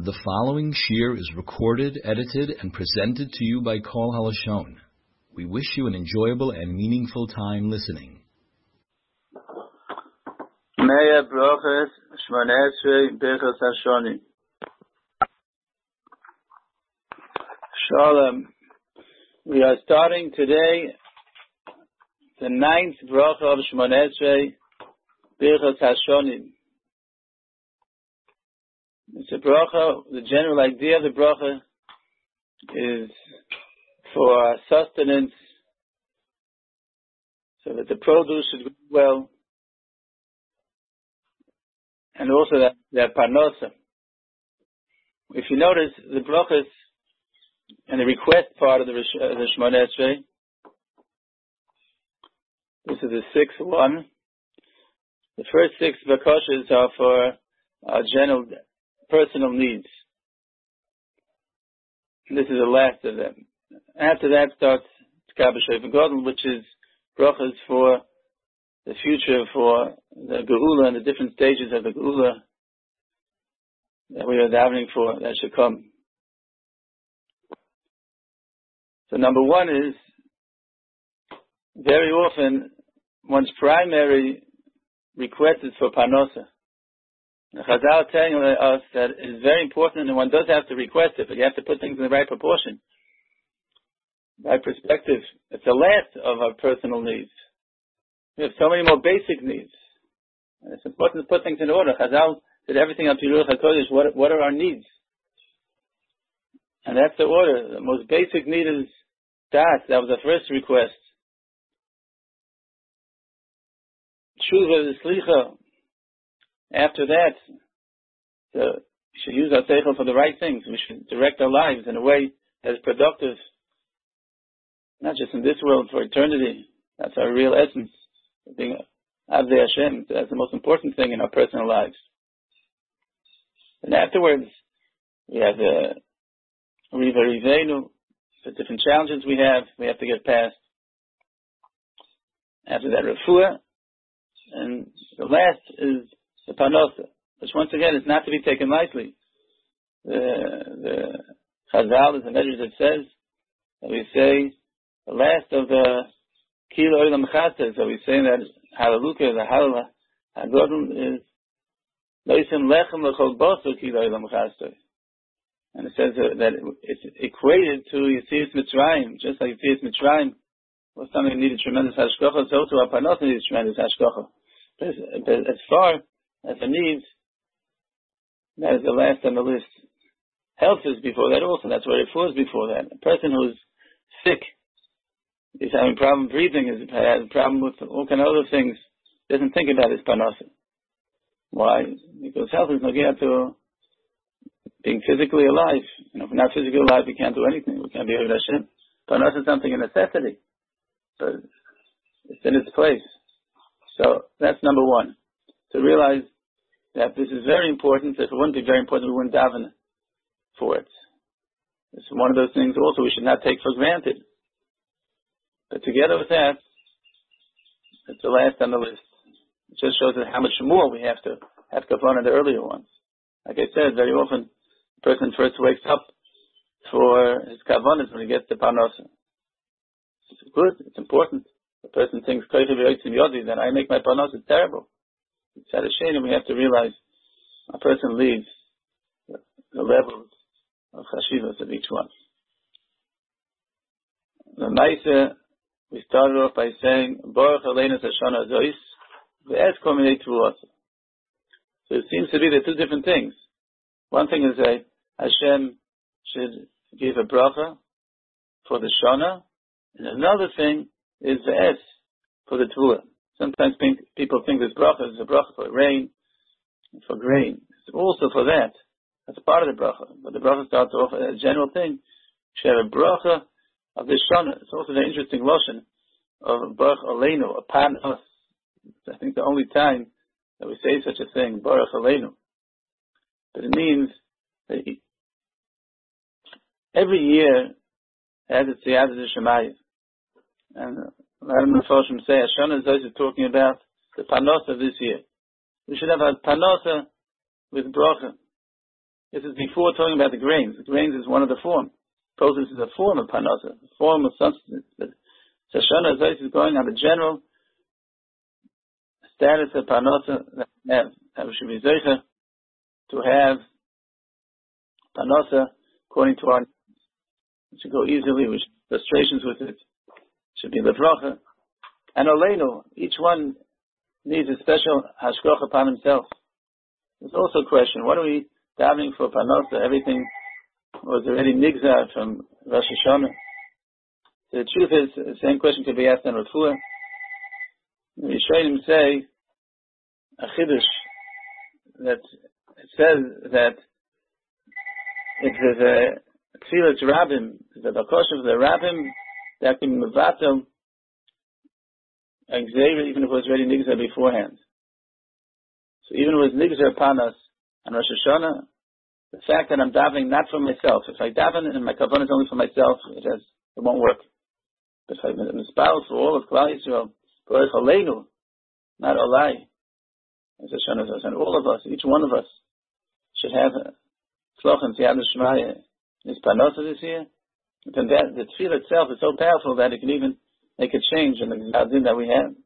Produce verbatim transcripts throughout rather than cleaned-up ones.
The following shir is recorded, edited, and presented to you by Kol Halashon. We wish you an enjoyable and meaningful time listening. Meya Broches Shmonesrei Birchos Hashonim. Shalom. We are starting today the ninth bracha of Shmonesrei Birchos Hashonim. It's a bracha. The general idea of the bracha is for sustenance, so that the produce should grow well, and also that that parnosa. If you notice, the brachas and the request part of the uh, the Shmoneh Esrei, this is the sixth one. The first six bakashas are for uh, general personal needs. This is the last of them. After that starts Kabbalah Shofar Gadol, which is brachas for the future, for the Geula and the different stages of the Geula that we are davening for that should come. So number one is, very often one's primary request is for parnosa. The Chazal are telling us that it is very important, and one does have to request it, but you have to put things in the right proportion. By perspective, it's the last of our personal needs. We have so many more basic needs. And it's important to put things in order. Chazal did everything up to Ruach HaKodesh. What, what are our needs? And that's the order. The most basic need is that. That was the first request. Tshuva, the Slicha. After that, so we should use our seichel for the right things. We should direct our lives in a way that is productive, not just in this world, for eternity. That's our real essence, being Avdei Hashem. That's the most important thing in our personal lives. And afterwards, we have the Riva Rivenu, the different challenges we have, we have to get past. After that, Refuah. And the last is the Parnosa, which once again is not to be taken lightly. The, the Chazal is a measure that says, that we say, the last of the Kilo Olam Chassid, so we say that Hallelujah, the Hallel HaGodel is Loisim Lechem Lechol Boso Kilo Olam Chassid. And it says that it's equated to Yetzias Mitzrayim, just like Yetzias Mitzrayim was something that needed tremendous hashgacha, so too our Parnosa needs tremendous hashgacha. But as far as the needs, that is the last on the list. Health is before that also. That's where it falls before that. A person who's sick, is having a problem breathing, is has a problem with all kind of other things, doesn't think about his parnasa. Why? Because health is nogia to being physically alive. You know, if we're not physically alive, we can't do anything. We can't be able to Hashem. Parnasa is something a necessity, but it's in its place. So that's number one. To realize that this is very important. If it wouldn't be very important, we wouldn't daven for it. It's one of those things also we should not take for granted. But together with that, it's the last on the list. It just shows us how much more we have to have kavanah in the earlier ones. Like I said, very often, the person first wakes up for his kavanahs when he gets to parnosa. It's good, it's important. The person thinks, then I make my parnosa, it's terrible. It's at a shame, and we have to realize a person leaves the, the levels of chashivas of each one. The Maisa, we started off by saying, Baruch Aleinu Hashana Zois, Ve'ez Kol Minei Tvuos. So it seems to be the two different things. One thing is a Hashem should give a bracha for the Shana, and another thing is Ve'ez for the Tvua. Sometimes people think this bracha is a bracha for rain and for grain. It's also for that. That's a part of the bracha. But the bracha starts off as a general thing. You should have a bracha of the Shana. It's also an interesting lotion of Baruch Aleinu, upon us. It's, I think, the only time that we say such a thing, Baruch Aleinu. But it means that every year has its Siyata Shemayim. And a lot of Mephoshim say, Hashanah is talking about the Parnosa of this year. We should have a Parnosa with bracha. This is before talking about the grains. The grains is one of the form. Produce is a form of parnasa, a form of substance. So Shana Zayis is going on the general status of parnasa that we have. That we should be zeicha to have parnasa according to our needs. It should go easily, with frustrations with it. It should be levracha. And oleinu, each one needs a special hashgacha upon himself. There's also a question, what are we davening for parnasa? Everything was already nigzar from Rosh Hashanah. So the truth is, the same question could be asked on Refuah. The Rishonim say, a chiddush, that it says that if there's a tefillah to rabbim, the bakosh of the rabbim, that can be mevatel, even if it was already nigzar beforehand. So even if it was nigzar upon us on Rosh Hashanah, the fact that I'm davening not for myself, if I daven and my kavanah is only for myself, it has, it won't work. But if I'm a spouse for all of Klal Yisrael, Baruch Aleinu, not Olai, as Hashanah says, and all of us, each one of us, should have a sloch and siyad l'shmaya, this parnasa this year, then that, the tefillah itself is so powerful that it can even make a change in the gzadin that we have.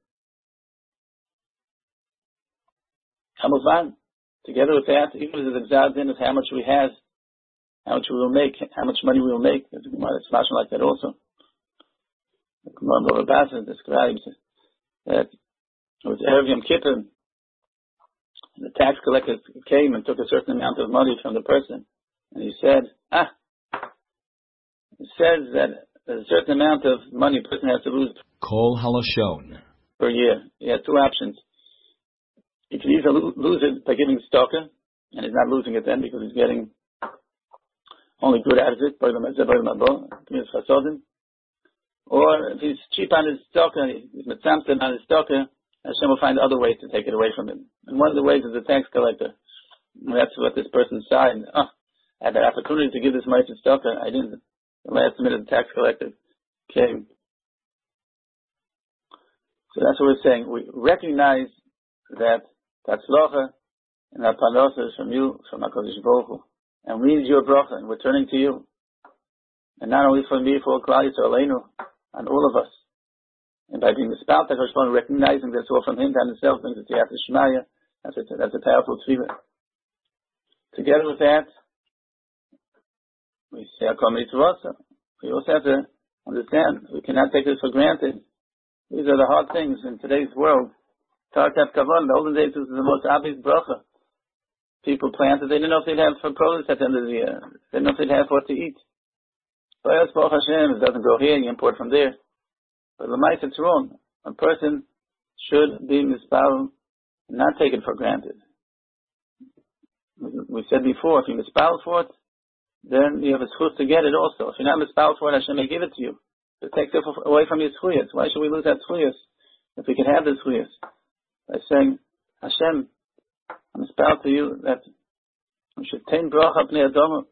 Kamuvan, together with that, even if the gzadin is how much we have, how much we will make, how much money we will make, it's smashing like that also. The Gemara Bava Basra describes that it was Erev Yom Kippur, the tax collector came and took a certain amount of money from the person, and he said, ah, it says that there's a certain amount of money a person has to lose Kol Halashon per year. He has two options. He can either lo- lose it by giving tzedakah, and he's not losing it then because he's getting only good out of it, or if he's cheap on his tzedakah, he's mitzamtzim on his tzedakah, Hashem will find other ways to take it away from him. And one of the ways is the tax collector. And that's what this person signed. Oh, I had the opportunity to give this money to tzedakah. I didn't. The last minute, the tax collector came. So that's what we're saying. We recognize that tatzlocha and our parnasa is from you, from HaKadosh Baruch Hu. And we need your bracha, and we're turning to you. And not only for me, for Klal Yisrael, Aleinu, and all of us. And by being the spout, HaKadosh Baruch Hu, recognizing that it's all from him, and himself, brings it to Yad Shemaya. That's a, that's a powerful tefillah. Together with that, we say Hakol Mitzvot. We also have to understand, we cannot take this for granted. These are the hard things in today's world. Tartat Kavon, the olden days, this was the most obvious bracha. People planted, they didn't know if they'd have for produce at the end of the year. They didn't know if they'd have what to eat. But as Baruch Hashem, it doesn't go here, you import from there. But Lamais, it's wrong. A person should be mispal, not take it for granted. We said before, if you mispal for it, then you have a schus to get it also. If you're not mispal for it, Hashem may give it to you. It takes it away from your schuyas. Why should we lose that schuyas if we can have the schuyas? By saying, Hashem, I'm mispal to you that we should take bracha pnei adama.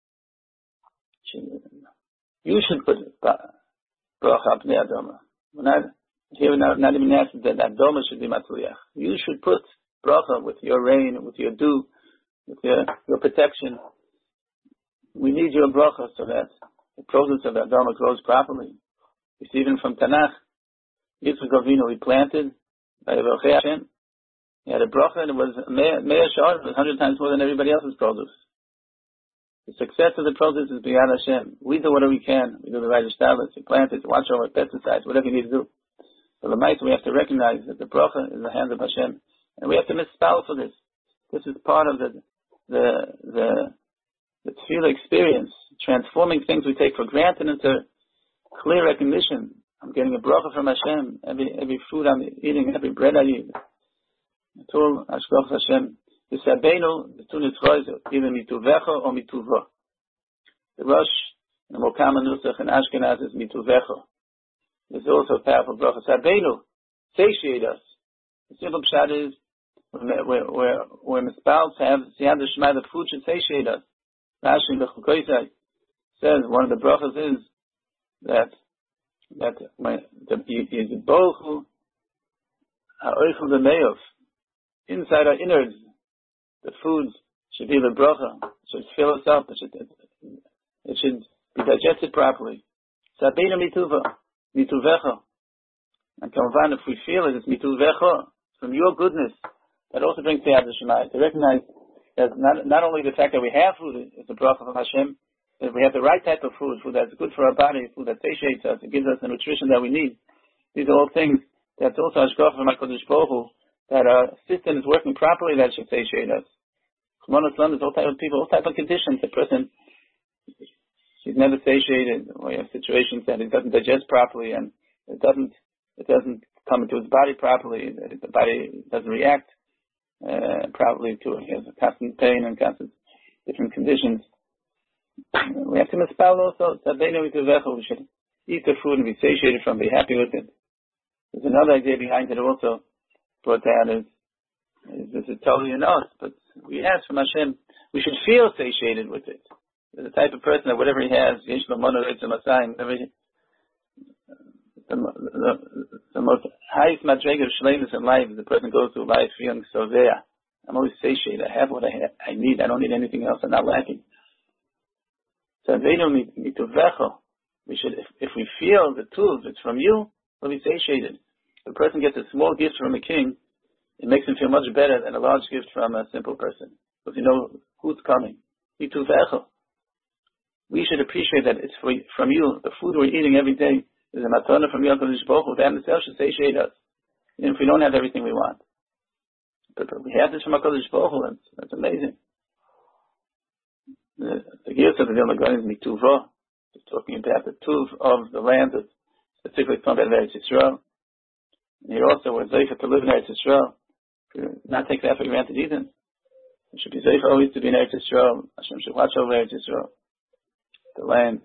You should put bracha pnei adama. We're not here, we're not, not even asking that adama should be matzliach. You should put bracha with your rain, with your dew, with your, your protection. We need your bracha so that the produce of the adama grows properly. You see, even from Tanakh, Yitzchak Avinu, he planted by Yevochei Hashem. He had a bracha, and it was Me'ah Sha'ar, it was a hundred times more than everybody else's produce. The success of the produce is beyond Hashem. We do whatever we can. We do the right establishments, we plant it, watch over pesticides, whatever you need to do. But the mitzvah, we have to recognize that the bracha is in the hands of Hashem, and we have to misspell for this. This is part of the the the the tefillah experience, transforming things we take for granted into clear recognition. I'm getting a bracha from Hashem. Every every food I'm eating, every bread I eat. Atul Ashkoch Hashem. Yisabenu b'tun yitzchoz either mituvecha or mituva. The Rosh in the Mokama Nusach in Ashkenaz is mituvecha. There's also a powerful bracha. Sabenu, satiate us. The simple pshat is where where where mispals have siyad l'shma, the food should satiate us. Rashi in the Chukoisai says one of the brachas is that that my the Yizbochu ha'oichel b'meyov, inside our innards, the foods should be the bracha, it should fill us up, it should, it should be digested properly. Sabeinu mituva, mituvecha. And Kamavan, if we feel it, it's mituvecha, from your goodness. That also brings the Yad Shemayim, to recognize that not, not only the fact that we have food is a bracha from Hashem, but if we have the right type of food, food that's good for our body, food that satiates us, it gives us the nutrition that we need. These are all things that's also hashgacha from HaKadosh Baruch Hu, that our system is working properly, that should satiate us. Chumon Islam is all type of people, all type of conditions. The person, he's never satiated, or you have situations that it doesn't digest properly, and it doesn't, it doesn't come into his body properly, that the body doesn't react uh, properly to it. He has a constant pain and constant different conditions. We have to mispell also, we should eat the food and be satiated from, be happy with it. There's another idea behind it also, brought down is, is this is totally in us, but we ask from Hashem, we should feel satiated with it. There's a type of person that whatever he has, the, the, the, the most highest madrega of shleimus in life is the person goes through life feeling so there. I'm always satiated, I have what I have, I need, I don't need anything else, I'm not lacking. So we should, if, if we feel the tools, it's from you, we'll be satiated. If a person gets a small gift from a king, it makes him feel much better than a large gift from a simple person. Because you know who's coming. We should appreciate that it's for, from you. The food we're eating every day is a matana from HaKadosh Baruch Hu. That in itself should satiate us. Even if we don't have everything we want. But, but we have this from HaKadosh Baruch Hu. That's, that's amazing. The, the Giyos of the Vilna Gaon is Mituva. He's talking about the tuv of the land, of, specifically talking about Eretz Yisrael. And here also we're zeifa to live in Eretz Yisrael. Not take that for granted either. We should be zeifa always to be in Eretz Yisrael. Hashem should watch over Eretz Yisrael, the land.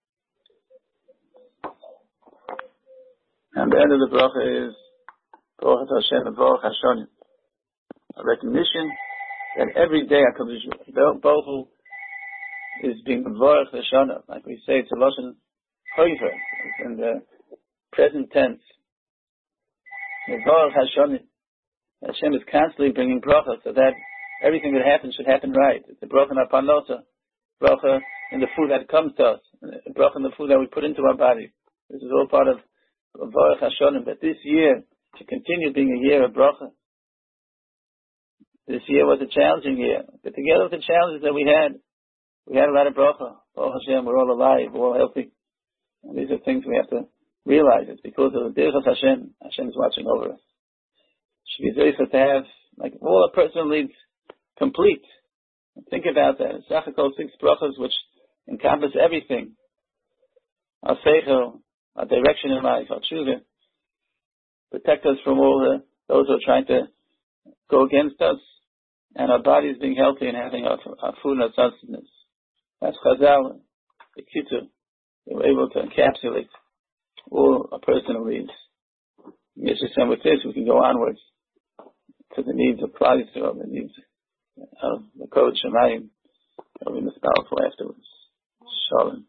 And the end of the bracha is Baruch Hashem and Baruch Hashonim. A recognition that every day HaKadosh Baruch Hu is being Baruch Hashanah, like we say, it's a lashon choiver, it's in the present tense. Baruch Hashanah, Hashem is constantly bringing bracha, so that everything that happens should happen right. It's a bracha in our parnasa, bracha in the food that comes to us, a bracha in the food that we put into our body. This is all part of Baruch Hashanah. But this year to continue being a year of bracha. This year was a challenging year, but together with the challenges that we had, we had a lot of bracha. Baruch Hashem, we're all alive, we're all healthy. And these are things we have to realize. It's because of the derech of Hashem. Hashem is watching over us. It should be very to have, like, all our personal needs complete. Think about that. It's Sachakol six brachas which encompass everything. Our seichel, our direction in life, our tshuva. Protect us from all the, those who are trying to go against us. And our bodies being healthy and having our, our food and our sustenance. That's Chazal, the Kitu. They were able to encapsulate all our personal needs. And with this, we can go onwards to the needs of Klal Yisrael, the needs of the Kod Shemayim. That will be most powerful afterwards. Shalom.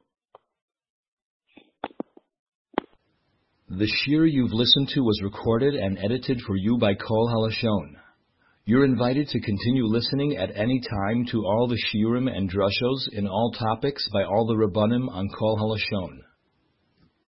The shir you've listened to was recorded and edited for you by Kol Halashon. You're invited to continue listening at any time to all the shiurim and drushos in all topics by all the Rabbanim on Kol Halashon.